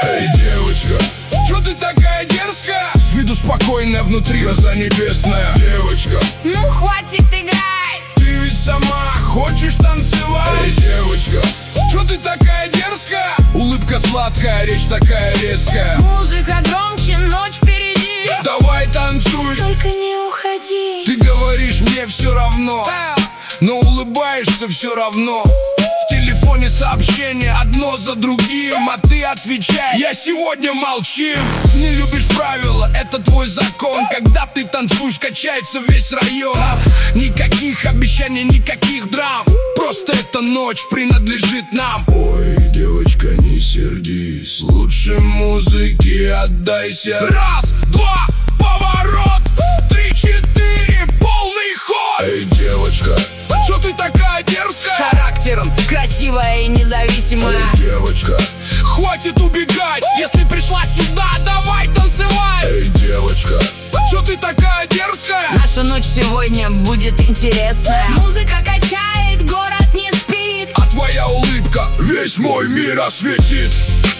Эй, девочка, чё ты такая дерзкая? С виду спокойная, внутри гроза небесная. Девочка, Ну хватит играть. ты ведь сама хочешь танцевать? Эй, девочка, чё ты такая дерзкая? Улыбка сладкая, речь такая резкая. Музыка громче, ночь впереди. Давай танцуй. Только не уходи. Ты говоришь, мне все равно, но улыбаешься все равно. В телефоне сообщения одно за другим, а ты отвечаешь: я сегодня молчим. Не любишь правила, это твой закон. Когда ты танцуешь, качается весь район. Никаких обещаний, никаких драм. Просто эта ночь принадлежит нам. Ой, девочка, не сердись, лучше музыки отдайся. Раз, два, поворот, 3, 4, полный ход. Эй, девочка, что ты такая дерзкая? Характером красивая и независимая. Эй, девочка, хватит убегать. Если пришла сюда, давай танцевать. Эй, девочка, что ты такая дерзкая? Наша ночь сегодня будет интересная. Музыка качает, город не спит. А твоя улыбка весь мой мир осветит.